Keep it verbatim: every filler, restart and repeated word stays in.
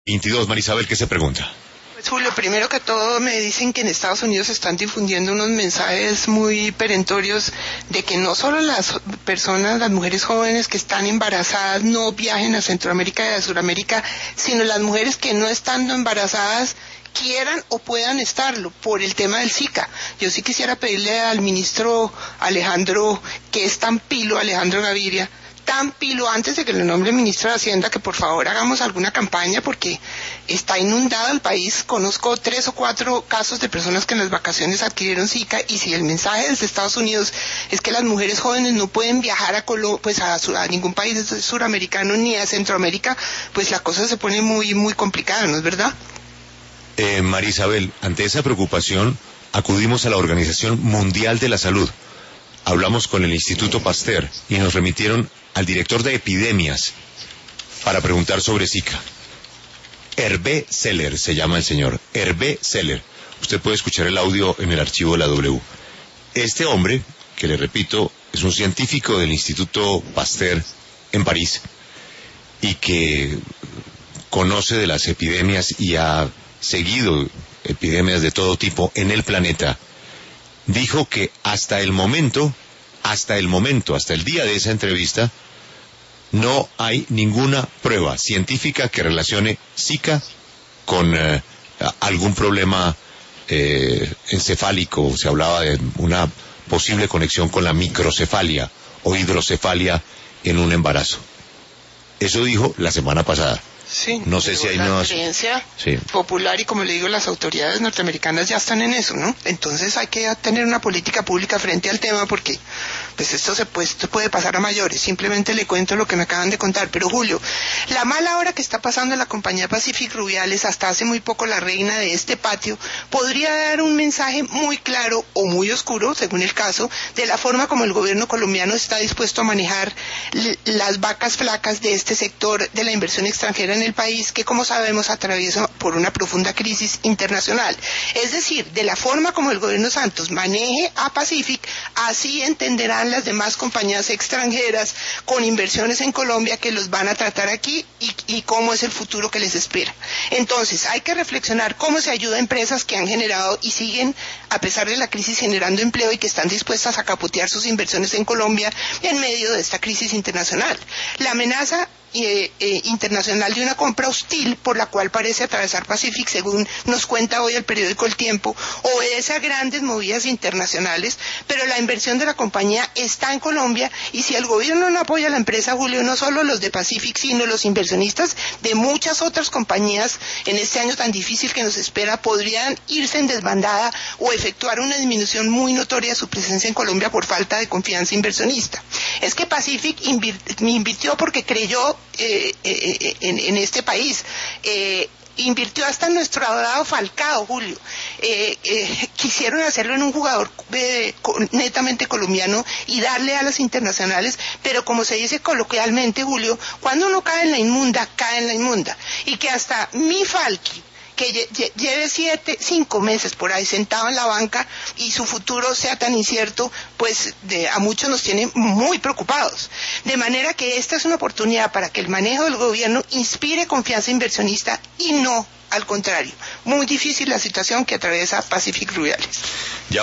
veintidós, Marisabel, ¿qué se pregunta? Pues Julio, primero que todo me dicen que en Estados Unidos están difundiendo unos mensajes muy perentorios de que no solo las personas, las mujeres jóvenes que están embarazadas no viajen a Centroamérica y a Sudamérica, sino las mujeres que no estando embarazadas quieran o puedan estarlo por el tema del Zika. Yo sí quisiera pedirle al ministro Alejandro, que es tan pilo, Alejandro Gaviria, tan pilo, antes de que lo nombre ministro de Hacienda, que por favor hagamos alguna campaña porque está inundado el país. Conozco tres o cuatro casos de personas que en las vacaciones adquirieron Zika, y si el mensaje desde Estados Unidos es que las mujeres jóvenes no pueden viajar a, Colo pues a, a ningún país suramericano ni a Centroamérica, pues la cosa se pone muy, muy complicada, ¿no es verdad? Eh, Marisabel, ante esa preocupación acudimos a la Organización Mundial de la Salud. Hablamos con el Instituto Pasteur y nos remitieron al director de epidemias para preguntar sobre Zika. Hervé Seller se llama el señor, Hervé Seller. Usted puede escuchar el audio en el archivo de la W. Este hombre, que le repito, es un científico del Instituto Pasteur en París y que conoce de las epidemias y ha seguido epidemias de todo tipo en el planeta, dijo que hasta el momento, hasta el momento, hasta el día de esa entrevista, no hay ninguna prueba científica que relacione Zika con eh, algún problema eh, encefálico. Se hablaba de una posible conexión con la microcefalia o hidrocefalia en un embarazo. Eso dijo la semana pasada. Sí, no sé si hay la nuevas... creencia sí. popular, y como le digo, las autoridades norteamericanas ya están en eso, ¿no? Entonces hay que tener una política pública frente al tema, porque pues esto se puede, esto puede pasar a mayores. Simplemente le cuento lo que me acaban de contar. Pero Julio, la mala hora que está pasando en la compañía Pacific Rubiales, hasta hace muy poco la reina de este patio, podría dar un mensaje muy claro o muy oscuro, según el caso, de la forma como el gobierno colombiano está dispuesto a manejar las vacas flacas de este sector de la inversión extranjera en el país, que como sabemos atraviesa por una profunda crisis internacional. Es decir, de la forma como el gobierno Santos maneje a Pacific, así entenderán las demás compañías extranjeras con inversiones en Colombia que los van a tratar aquí, y, y cómo es el futuro que les espera. Entonces hay que reflexionar cómo se ayuda a empresas que han generado y siguen, a pesar de la crisis, generando empleo, y que están dispuestas a capotear sus inversiones en Colombia en medio de esta crisis internacional. La amenaza Eh, eh, internacional de una compra hostil por la cual parece atravesar Pacific, según nos cuenta hoy el periódico El Tiempo, obedece a grandes movidas internacionales, pero la inversión de la compañía está en Colombia, y si el gobierno no apoya a la empresa, Julio, no solo los de Pacific, sino los inversionistas de muchas otras compañías en este año tan difícil que nos espera, podrían irse en desbandada o efectuar una disminución muy notoria de su presencia en Colombia por falta de confianza inversionista. Es que Pacific invirtió porque creyó Eh, eh, en, en este país, eh, invirtió hasta en nuestro adorado Falcao, Julio. Eh, eh, quisieron hacerlo en un jugador eh, netamente colombiano y darle a las internacionales, pero como se dice coloquialmente, Julio, cuando uno cae en la inmunda, cae en la inmunda, y que hasta mi Falqui, que lleve siete, cinco meses por ahí sentado en la banca y su futuro sea tan incierto, pues de, a muchos nos tiene muy preocupados. De manera que esta es una oportunidad para que el manejo del gobierno inspire confianza inversionista y no al contrario. Muy difícil la situación que atraviesa Pacific Rubiales. Ya